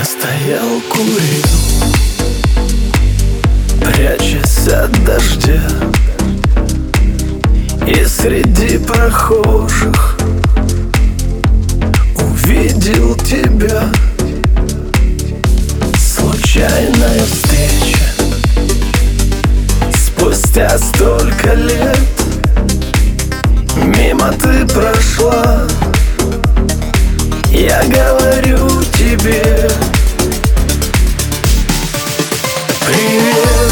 стоял, курил, прячась от дождя, и среди прохожих увидел тебя. Случайная встреча, спустя столько лет мимо ты прошла. Я говорю тебе привет,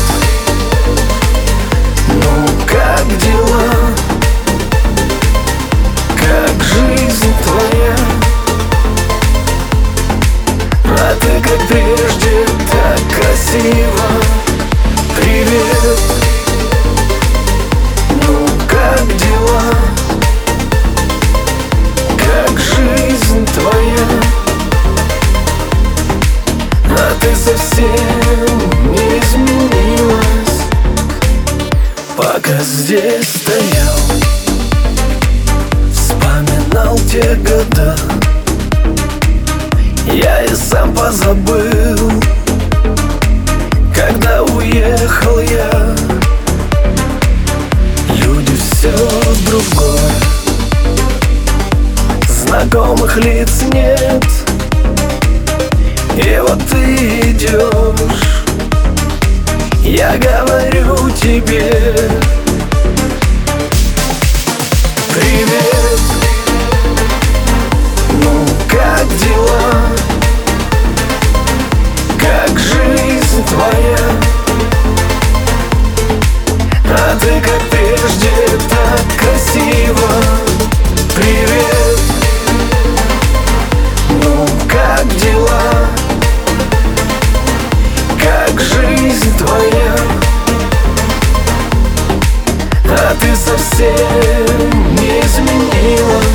ну как дела, как жизнь твоя? А ты как прежде так красиво. Привет, ну как дела, как жизнь твоя? А ты совсем не изменилась. Пока здесь стоял, вспоминал те года, я и сам позабыл, когда уехал я. Люди все другое, знакомых лиц нет. И вот ты идешь, я говорю тебе привет, ну как дела, как жизнь твоя? А ты как прежде так красиво. Привет, ну как дела, как жизнь твоя? А ты совсем не изменилась.